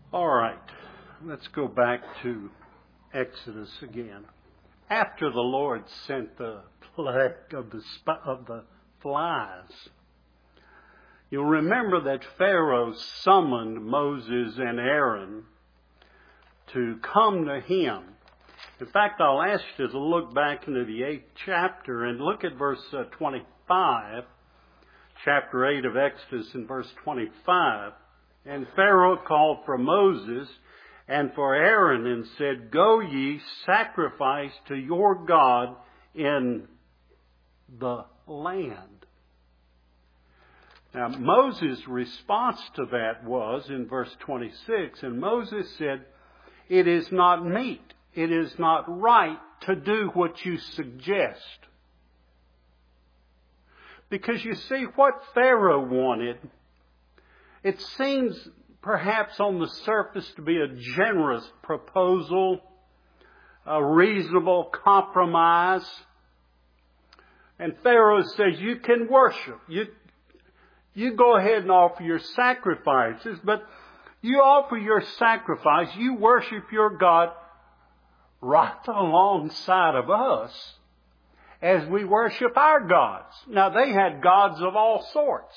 All right, let's go back to Exodus again. After the Lord sent the plague of the flies, you'll remember that Pharaoh summoned Moses and Aaron to come to him. In fact, I'll ask you to look back into the 8th chapter and look at verse 25, chapter 8 of Exodus and verse 25. And Pharaoh called for Moses and for Aaron and said, "Go ye, sacrifice to your God in the land." Now, Moses' response to that was in verse 26, and Moses said, "It is not meet, it is not right to do what you suggest." Because you see, what Pharaoh wanted, it seems perhaps on the surface to be a generous proposal, a reasonable compromise. And Pharaoh says, you can worship. You go ahead and offer your sacrifices, but you offer your sacrifice, you worship your God right alongside of us as we worship our gods. Now, they had gods of all sorts.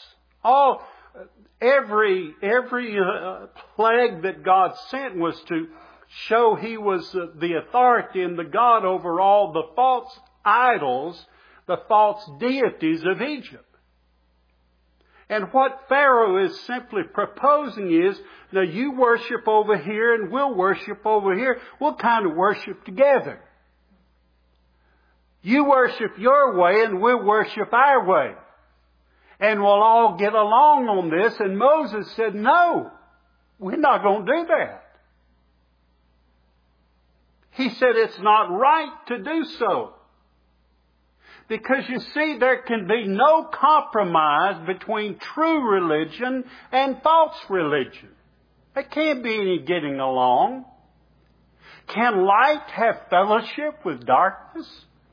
Every plague that God sent was to show He was the authority and the God over all the false idols, the false deities of Egypt. And what Pharaoh is simply proposing is, now you worship over here and we'll worship over here. We'll kind of worship together. You worship your way and we'll worship our way. And we'll all get along on this. And Moses said, no, we're not going to do that. He said it's not right to do so. Because you see, there can be no compromise between true religion and false religion. There can't be any getting along. Can light have fellowship with darkness?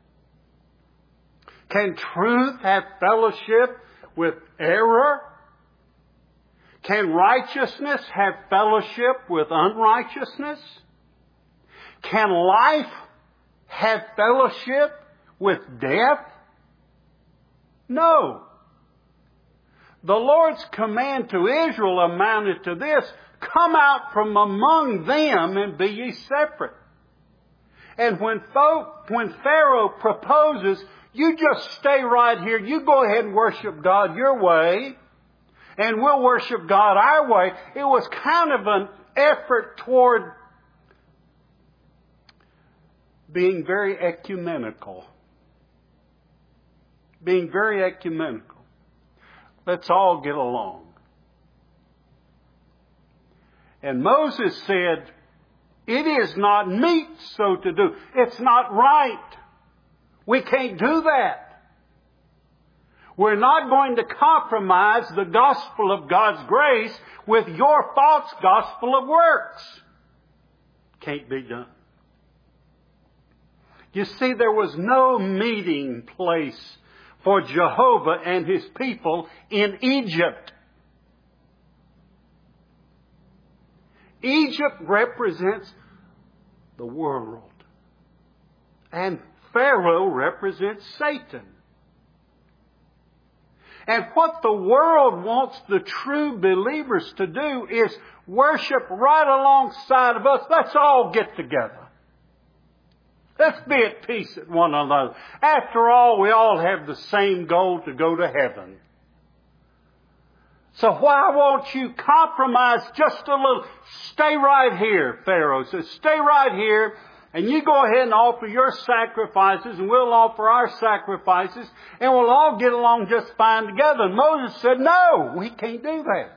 Can truth have fellowship with error? Can righteousness have fellowship with unrighteousness? Can life have fellowship with death? No. The Lord's command to Israel amounted to this: come out from among them and be ye separate. And when Pharaoh proposes, you just stay right here. You go ahead and worship God your way, and we'll worship God our way. It was kind of an effort toward being very ecumenical. Being very ecumenical. Let's all get along. And Moses said, it is not meet so to do. It's not right. We can't do that. We're not going to compromise the gospel of God's grace with your false gospel of works. Can't be done. You see, there was no meeting place for Jehovah and His people in Egypt. Egypt represents the world. And Pharaoh represents Satan. And what the world wants the true believers to do is worship right alongside of us. Let's all get together. Let's be at peace with one another. After all, we all have the same goal, to go to heaven. So why won't you compromise just a little? Stay right here, Pharaoh says. Stay right here, and you go ahead and offer your sacrifices, and we'll offer our sacrifices, and we'll all get along just fine together. And Moses said, no, we can't do that.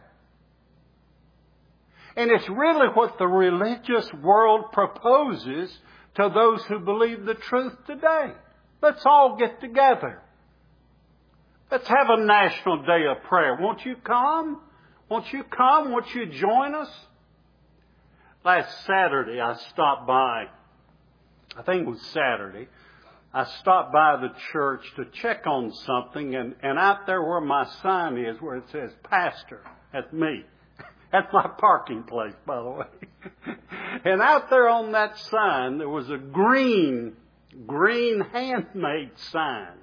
And it's really what the religious world proposes to those who believe the truth today. Let's all get together. Let's have a national day of prayer. Won't you come? Won't you come? Won't you join us? Last Saturday I stopped by, I think it was Saturday, I stopped by the church to check on something, and out there where my sign is, where it says pastor, that's me. That's my parking place, by the way. And out there on that sign, there was a green handmade sign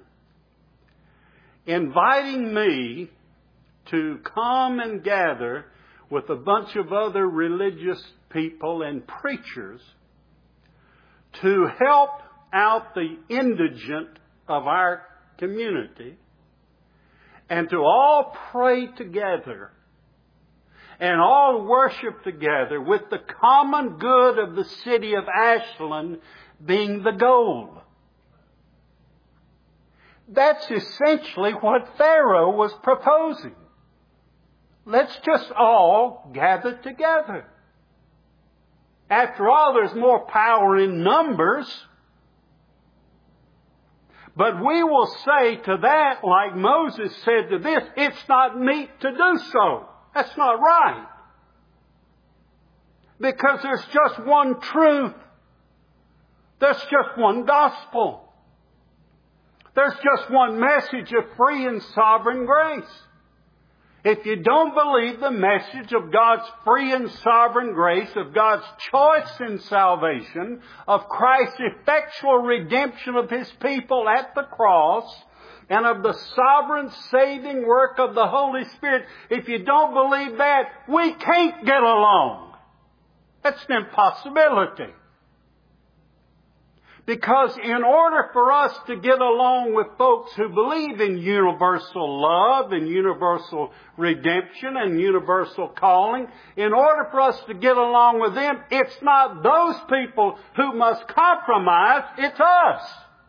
inviting me to come and gather with a bunch of other religious people and preachers to help out the indigent of our community and to all pray together and all worship together with the common good of the city of Ashland being the goal. That's essentially what Pharaoh was proposing. Let's just all gather together. After all, there's more power in numbers. But we will say to that, like Moses said to this, it's not meet to do so. That's not right. Because there's just one truth. There's just one gospel. There's just one message of free and sovereign grace. If you don't believe the message of God's free and sovereign grace, of God's choice in salvation, of Christ's effectual redemption of His people at the cross, and of the sovereign saving work of the Holy Spirit, if you don't believe that, we can't get along. That's an impossibility. Because in order for us to get along with folks who believe in universal love and universal redemption and universal calling, in order for us to get along with them, it's not those people who must compromise, it's us.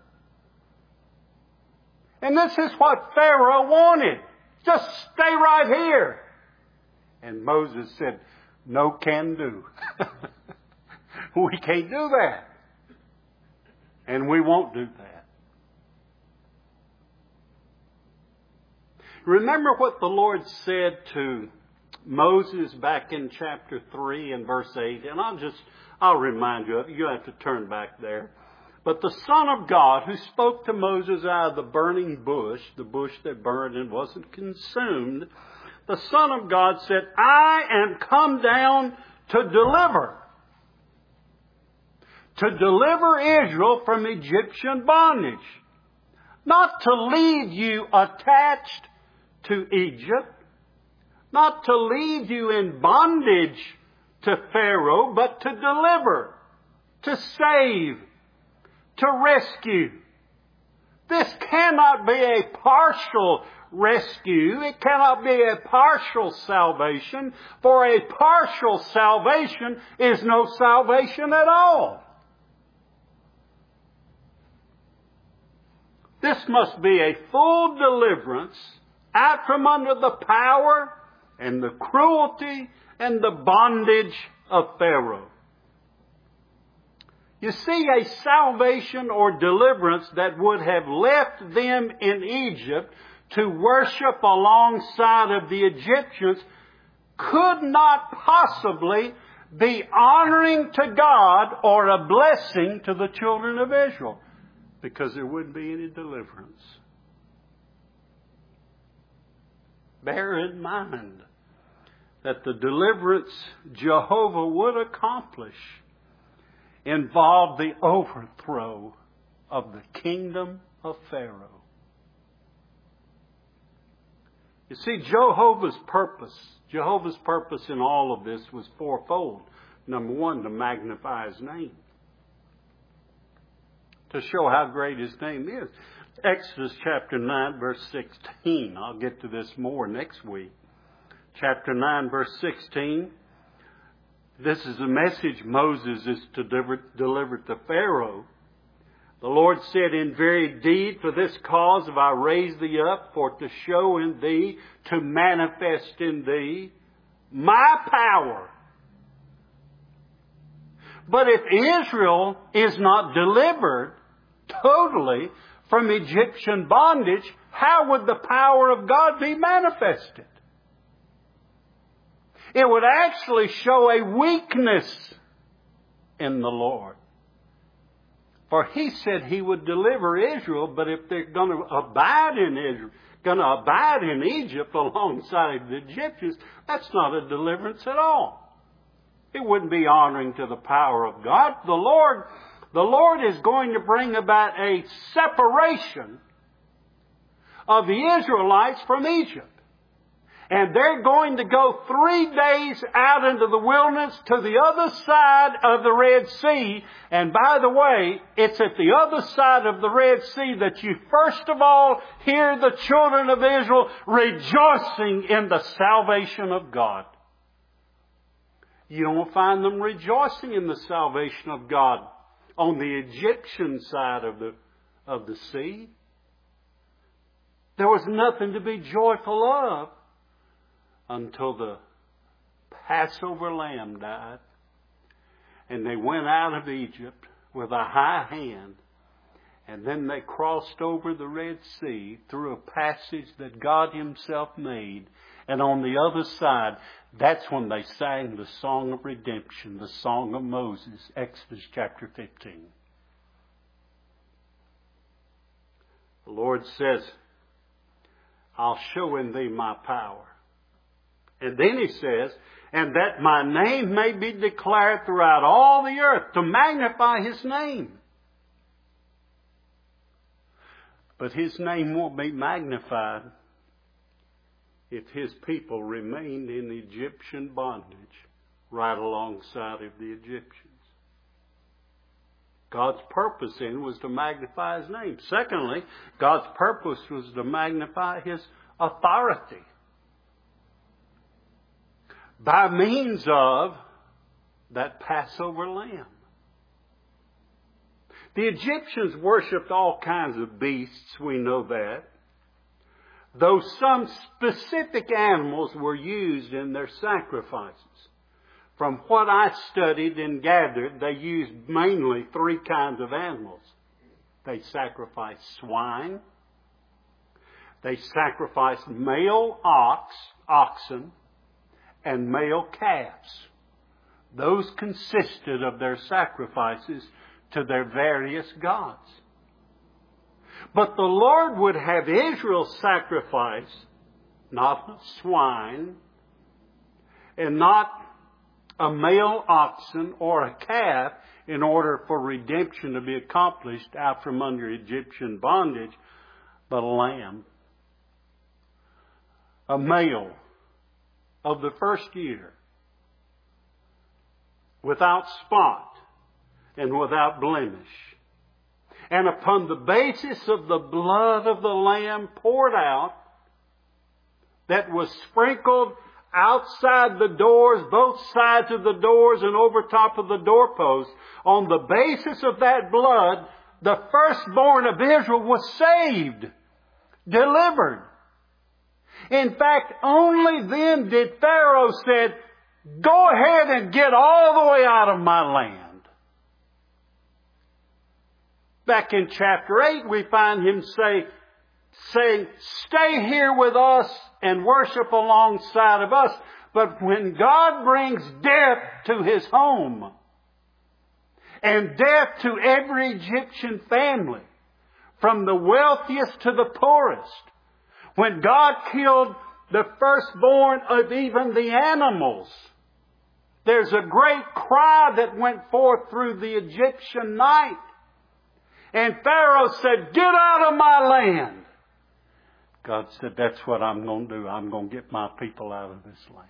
And this is what Pharaoh wanted. Just stay right here. And Moses said, no can do. We can't do that. And we won't do that. Remember what the Lord said to Moses back in chapter 3 and verse 8. And I'll remind you of it. You have to turn back there. But the Son of God who spoke to Moses out of the burning bush, the bush that burned and wasn't consumed, the Son of God said, I am come down to deliver Israel from Egyptian bondage. Not to leave you attached to Egypt. Not to leave you in bondage to Pharaoh, but to deliver, to save, to rescue. This cannot be a partial rescue. It cannot be a partial salvation. For a partial salvation is no salvation at all. This must be a full deliverance out from under the power and the cruelty and the bondage of Pharaoh. You see, a salvation or deliverance that would have left them in Egypt to worship alongside of the Egyptians could not possibly be honoring to God or a blessing to the children of Israel, because there wouldn't be any deliverance. Bear in mind that the deliverance Jehovah would accomplish involved the overthrow of the kingdom of Pharaoh. You see, Jehovah's purpose in all of this was fourfold. Number one, to magnify His name. To show how great His name is. Exodus chapter 9, verse 16. I'll get to this more next week. Chapter 9, verse 16. This is the message Moses is to deliver to Pharaoh. The Lord said, in very deed, for this cause have I raised thee up, for to show in thee, to manifest in thee, my power. But if Israel is not delivered totally from Egyptian bondage, how would the power of God be manifested? It would actually show a weakness in the Lord. For He said He would deliver Israel, but if they're going to abide in Israel, going to abide in Egypt alongside the Egyptians, that's not a deliverance at all. It wouldn't be honoring to the power of God. The Lord is going to bring about a separation of the Israelites from Egypt. And they're going to go 3 days out into the wilderness to the other side of the Red Sea. And by the way, it's at the other side of the Red Sea that you first of all hear the children of Israel rejoicing in the salvation of God. You don't find them rejoicing in the salvation of God on the Egyptian side of the sea. There was nothing to be joyful of until the Passover lamb died. And they went out of Egypt with a high hand. And then they crossed over the Red Sea through a passage that God Himself made. And on the other side, that's when they sang the song of redemption, the song of Moses, Exodus chapter 15. The Lord says, I'll show in thee my power. And then He says, and that my name may be declared throughout all the earth, to magnify His name. But His name won't be magnified if His people remained in Egyptian bondage right alongside of the Egyptians. God's purpose then was to magnify His name. Secondly, God's purpose was to magnify His authority by means of that Passover lamb. The Egyptians worshipped all kinds of beasts, we know that. Though some specific animals were used in their sacrifices. From what I studied and gathered, they used mainly 3 kinds of animals. They sacrificed swine. They sacrificed male oxen, and male calves. Those consisted of their sacrifices to their various gods. But the Lord would have Israel sacrifice not a swine and not a male oxen or a calf in order for redemption to be accomplished out from under Egyptian bondage, but a lamb, a male of the first year, without spot and without blemish. And upon the basis of the blood of the lamb poured out, that was sprinkled outside the doors, both sides of the doors and over top of the doorpost, on the basis of that blood, the firstborn of Israel was saved, delivered. In fact, only then did Pharaoh said, go ahead and get all the way out of my land. Back in chapter 8, we find him saying, stay here with us and worship alongside of us. But when God brings death to his home, and death to every Egyptian family, from the wealthiest to the poorest, when God killed the firstborn of even the animals, there's a great cry that went forth through the Egyptian night. And Pharaoh said, get out of my land. God said, that's what I'm going to do. I'm going to get my people out of this land.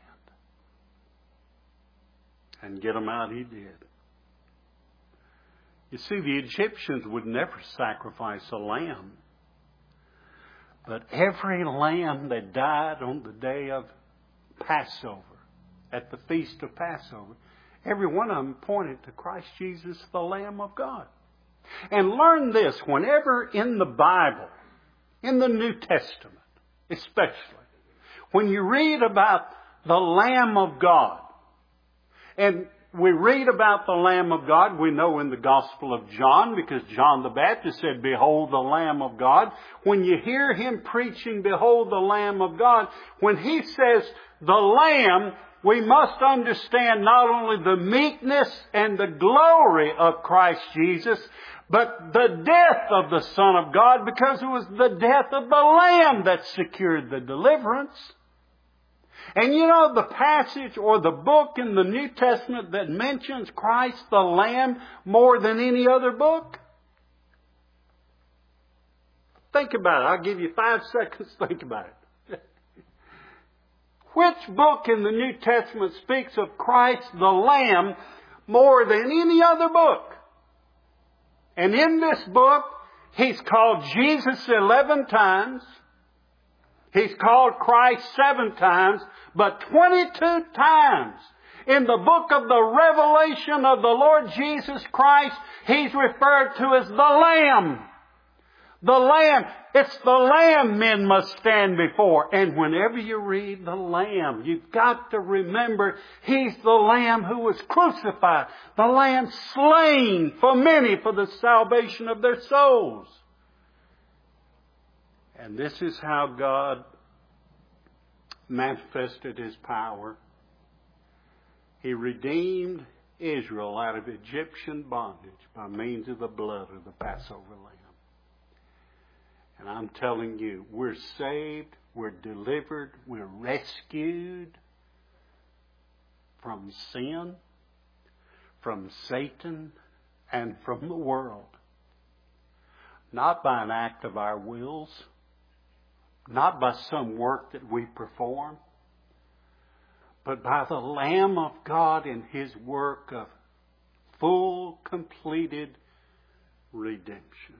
And get them out he did. You see, the Egyptians would never sacrifice a lamb. But every lamb that died on the day of Passover, at the feast of Passover, every one of them pointed to Christ Jesus, the Lamb of God. And learn this, whenever in the Bible, in the New Testament especially, when you read about the Lamb of God, and we read about the Lamb of God, we know in the Gospel of John, because John the Baptist said, behold the Lamb of God. When you hear him preaching, behold the Lamb of God, when he says the Lamb, we must understand not only the meekness and the glory of Christ Jesus, but the death of the Son of God, because it was the death of the Lamb that secured the deliverance. And you know the passage or the book in the New Testament that mentions Christ the Lamb more than any other book? Think about it. I'll give you 5 seconds to think about it. Which book in the New Testament speaks of Christ the Lamb more than any other book? And in this book, He's called Jesus 11 times. He's called Christ 7 times, but 22 times in the book of the revelation of the Lord Jesus Christ, He's referred to as the Lamb. The Lamb. It's the Lamb men must stand before. And whenever you read the Lamb, you've got to remember He's the Lamb who was crucified. The Lamb slain for many for the salvation of their souls. And this is how God manifested His power. He redeemed Israel out of Egyptian bondage by means of the blood of the Passover Lamb. And I'm telling you, we're saved, we're delivered, we're rescued from sin, from Satan, and from the world. Not by an act of our wills, not by some work that we perform, but by the Lamb of God in His work of full, completed redemption.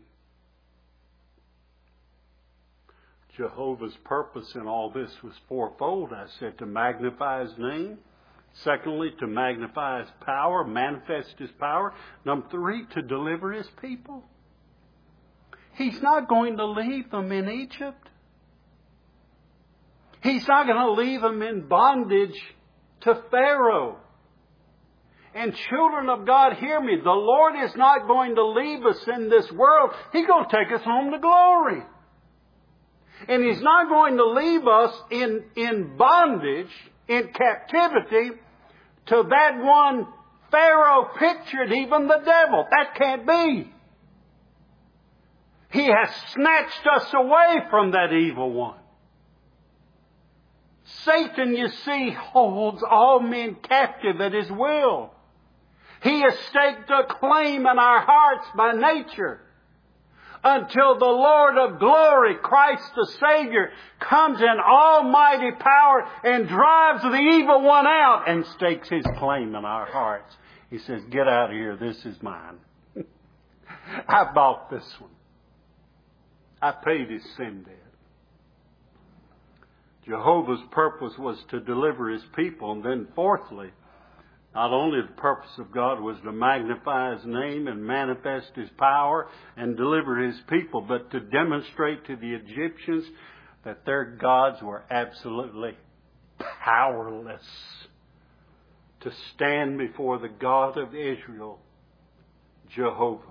Jehovah's purpose in all this was fourfold. I said to magnify His name. Secondly, to magnify His power, manifest His power. Number 3, to deliver His people. He's not going to leave them in Egypt. He's not going to leave them in bondage to Pharaoh. And children of God, hear me. The Lord is not going to leave us in this world. He's going to take us home to glory. And He's not going to leave us in bondage, in captivity, to that one Pharaoh pictured, even the devil. That can't be. He has snatched us away from that evil one. Satan, you see, holds all men captive at his will. He has staked a claim in our hearts by nature, until the Lord of glory, Christ the Savior, comes in almighty power and drives the evil one out and stakes his claim in our hearts. He says, get out of here, this is mine. I bought this one. I paid his sin debt. Jehovah's purpose was to deliver His people. And then fourthly, not only the purpose of God was to magnify His name and manifest His power and deliver His people, but to demonstrate to the Egyptians that their gods were absolutely powerless to stand before the God of Israel, Jehovah.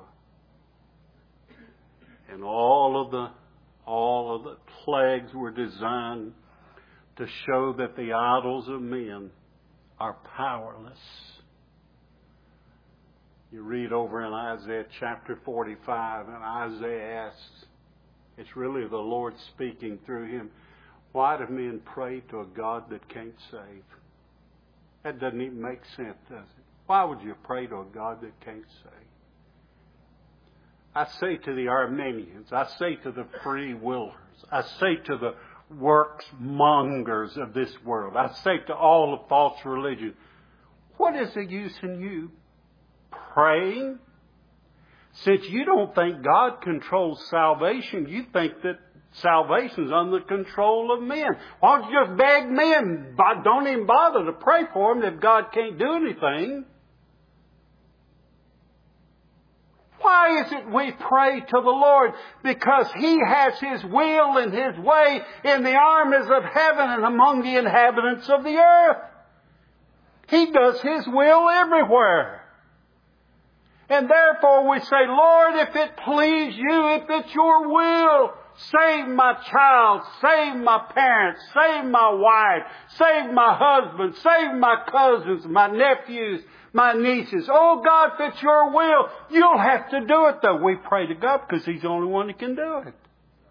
And all of the plagues were designed to show that the idols of men are powerless. You read over in Isaiah chapter 45, and Isaiah asks, it's really the Lord speaking through him, why do men pray to a God that can't save? That doesn't even make sense, does it? Why would you pray to a God that can't save? I say to the Armenians, I say to the free willers, I say to the works mongers of this world, I say to all the false religion, what is the use in you praying? Since you don't think God controls salvation, you think that salvation is under the control of men. Why don't you just beg men? Don't even bother to pray for them if God can't do anything. Why is it we pray to the Lord? Because He has His will and His way in the armies of heaven and among the inhabitants of the earth. He does His will everywhere. And therefore we say, Lord, if it please You, if it's Your will, Save my child. Save my parents. Save my wife. Save my husband. Save my cousins, my nephews, my nieces. Oh God, if it's your will, you'll have to do it though. We pray to God because He's the only one that can do it.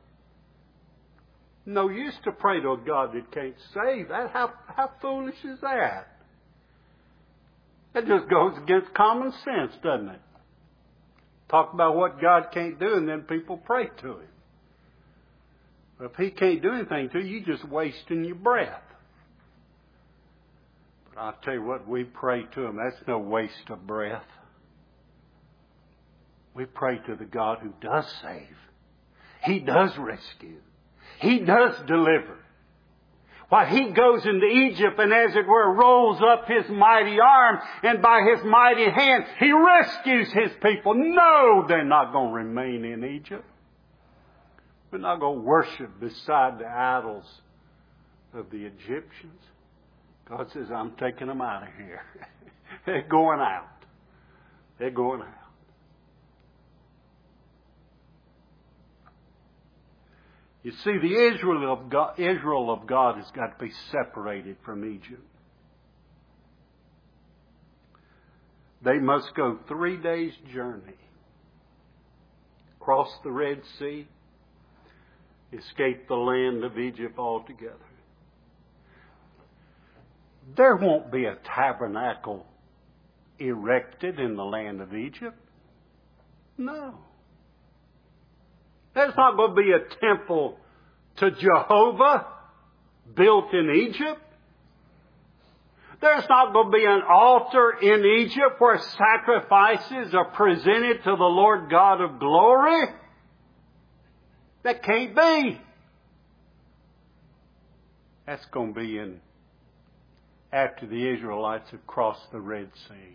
No use to pray to a God that can't save. How foolish is that? That just goes against common sense, doesn't it? Talk about what God can't do and then people pray to Him. But if He can't do anything to you, you're just wasting your breath. But I'll tell you what, we pray to Him. That's no waste of breath. We pray to the God who does save. He does rescue. He does deliver. Why, He goes into Egypt and as it were rolls up His mighty arm and by His mighty hand He rescues His people. No, they're not going to remain in Egypt. We're not going to worship beside the idols of the Egyptians. God says, I'm taking them out of here. They're going out. They're going out. You see, the Israel of God has got to be separated from Egypt. They must go 3 days' journey, cross the Red Sea, escape the land of Egypt altogether. There won't be a tabernacle erected in the land of Egypt. No. There's not going to be a temple to Jehovah built in Egypt. There's not going to be an altar in Egypt where sacrifices are presented to the Lord God of glory. That can't be. That's going to be after the Israelites have crossed the Red Sea.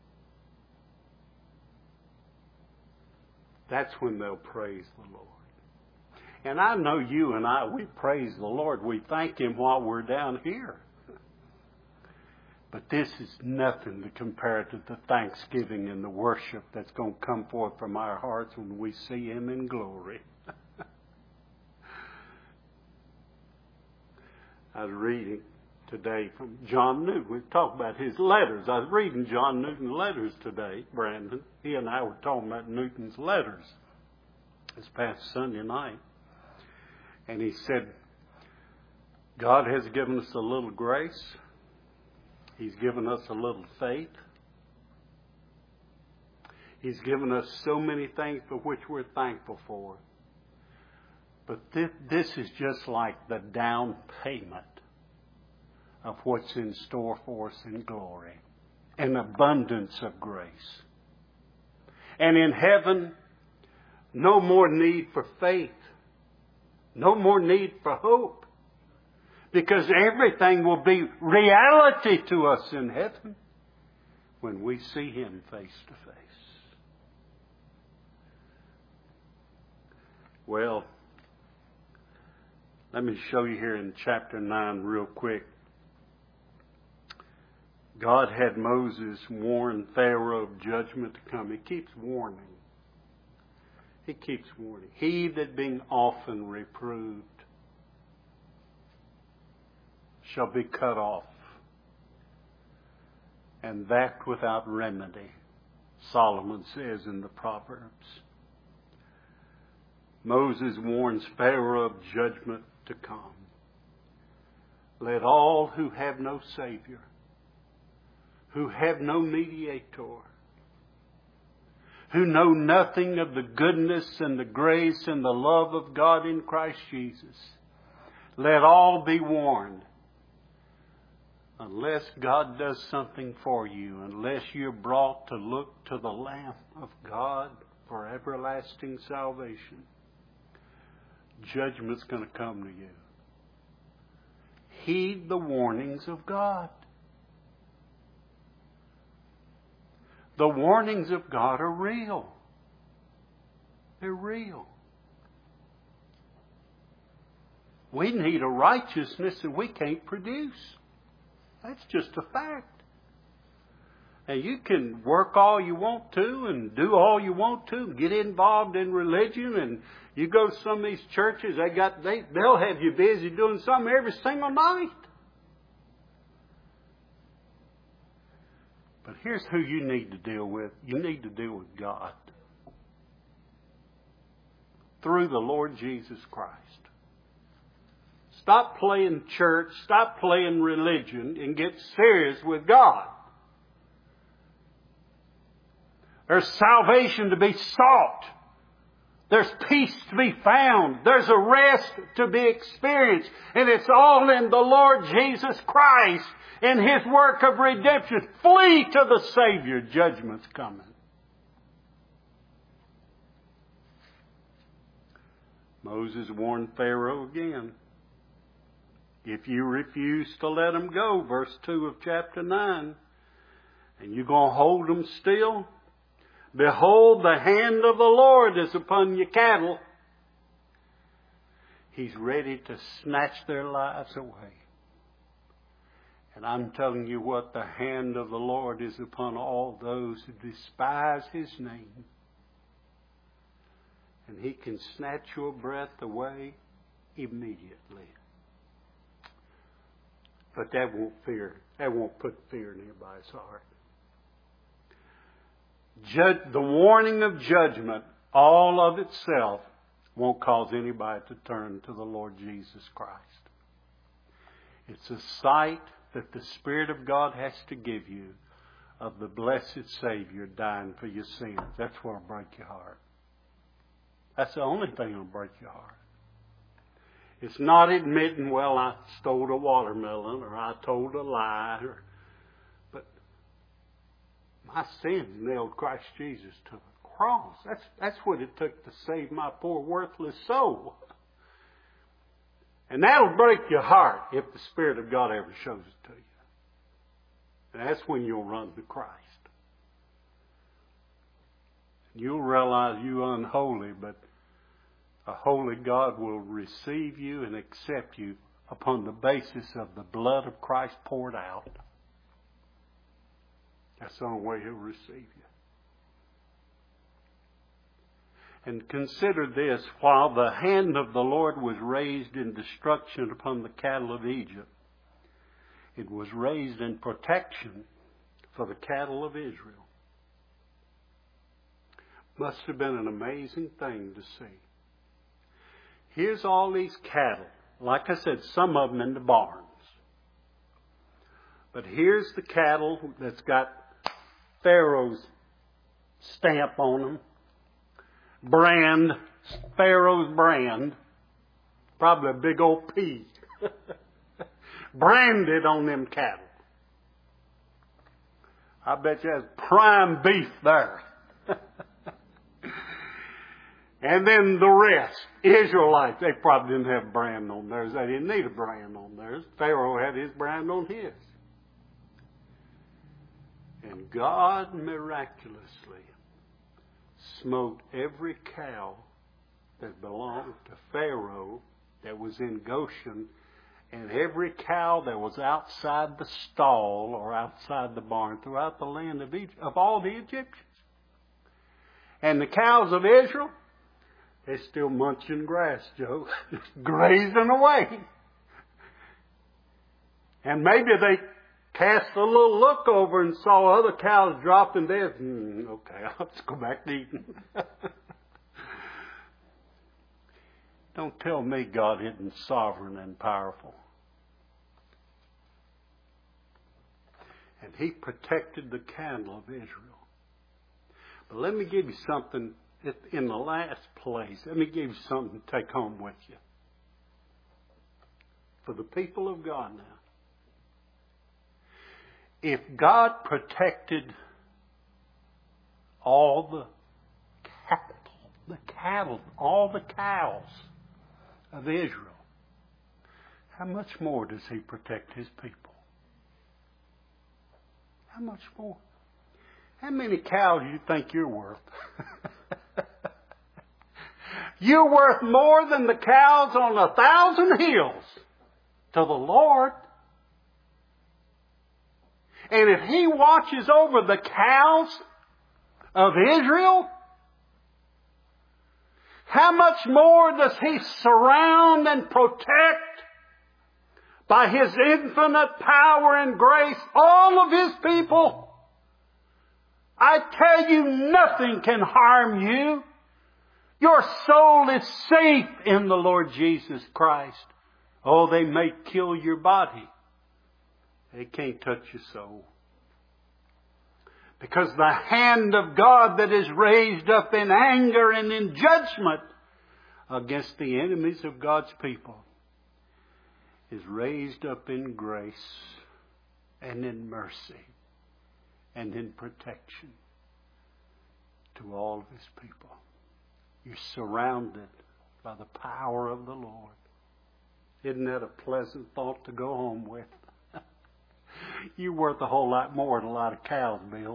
That's when they'll praise the Lord. And I know you and I, we praise the Lord. We thank Him while we're down here. But this is nothing to compare to the thanksgiving and the worship that's going to come forth from our hearts when we see Him in glory. I was reading today from John Newton. We've talked about his letters. I was reading John Newton's letters today, Brandon. He and I were talking about Newton's letters this past Sunday night. And he said, God has given us a little grace. He's given us a little faith. He's given us so many things for which we're thankful for. But this is just like the down payment of what's in store for us in glory. An abundance of grace. And in heaven, no more need for faith. No more need for hope. Because everything will be reality to us in heaven when we see Him face to face. Well, let me show you here in chapter 9 real quick. God had Moses warn Pharaoh of judgment to come. He keeps warning. He keeps warning. He that being often reproved shall be cut off, and that without remedy, Solomon says in the Proverbs. Moses warns Pharaoh of judgment to come. Let all who have no Savior, who have no mediator, who know nothing of the goodness and the grace and the love of God in Christ Jesus, let all be warned. Unless God does something for you, unless you're brought to look to the Lamb of God for everlasting salvation, judgment's going to come to you. Heed the warnings of God. The warnings of God are real. They're real. We need a righteousness that we can't produce. That's just a fact. And you can work all you want to and do all you want to and get involved in religion and You go to some of these churches, they'll have you busy doing something every single night. But here's who you need to deal with. You need to deal with God through the Lord Jesus Christ. Stop playing church, stop playing religion, and get serious with God. There's salvation to be sought. There's peace to be found. There's a rest to be experienced. And it's all in the Lord Jesus Christ and His work of redemption. Flee to the Savior. Judgment's coming. Moses warned Pharaoh again. If you refuse to let them go, verse 2 of chapter 9, and you're going to hold them still, behold, the hand of the Lord is upon your cattle. He's ready to snatch their lives away. And I'm telling you what, the hand of the Lord is upon all those who despise His name. And He can snatch your breath away immediately. But that won't put fear in anybody's heart. The warning of judgment, all of itself, won't cause anybody to turn to the Lord Jesus Christ. It's a sight that the Spirit of God has to give you of the blessed Savior dying for your sins. That's what will break your heart. That's the only thing that will break your heart. It's not admitting, well, I stole a watermelon or I told a lie. But my sins nailed Christ Jesus to the cross. That's what it took to save my poor worthless soul. And that'll break your heart if the Spirit of God ever shows it to you. And that's when you'll run to Christ. You'll realize you're unholy, but a holy God will receive you and accept you upon the basis of the blood of Christ poured out. That's the only way He'll receive you. And consider this, while the hand of the Lord was raised in destruction upon the cattle of Egypt, it was raised in protection for the cattle of Israel. Must have been an amazing thing to see. Here's all these cattle. Like I said, some of them in the barns. But here's the cattle that's got Pharaoh's stamp on them. Brand, Pharaoh's brand. Probably a big old P. Branded on them cattle. I bet you there's prime beef there. And then the rest, Israelites, they probably didn't have a brand on theirs. They didn't need a brand on theirs. Pharaoh had his brand on his. And God miraculously smote every cow that belonged to Pharaoh that was in Goshen, and every cow that was outside the stall or outside the barn throughout the land of Egypt, of all the Egyptians. And the cows of Israel, they're still munching grass, Joe. Just grazing away. And maybe they cast a little look over and saw other cows dropping dead. Okay, I'll just go back to eating. Don't tell me God isn't sovereign and powerful. And He protected the cattle of Israel. But let me give you something. In the last place, let me give you something to take home with you. For the people of God now. If God protected all the cattle, all the cows of Israel, how much more does He protect His people? How much more? How many cows do you think you're worth? You're worth more than the cows on 1,000 hills to the Lord. And if He watches over the cows of Israel, how much more does He surround and protect by His infinite power and grace all of His people? I tell you, nothing can harm you. Your soul is safe in the Lord Jesus Christ. Oh, they may kill your body. They can't touch your soul. Because the hand of God that is raised up in anger and in judgment against the enemies of God's people is raised up in grace and in mercy and in protection to all of His people. You're surrounded by the power of the Lord. Isn't that a pleasant thought to go home with? You're worth a whole lot more than a lot of cows, Bill.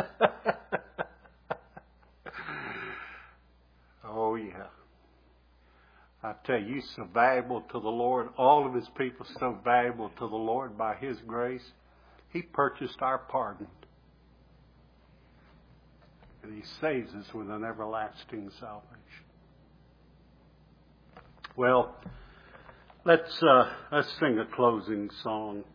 Oh, yeah. I tell you, you're so valuable to the Lord. All of His people are so valuable to the Lord by His grace. He purchased our pardon. And He saves us with an everlasting salvation. Well, let's sing a closing song.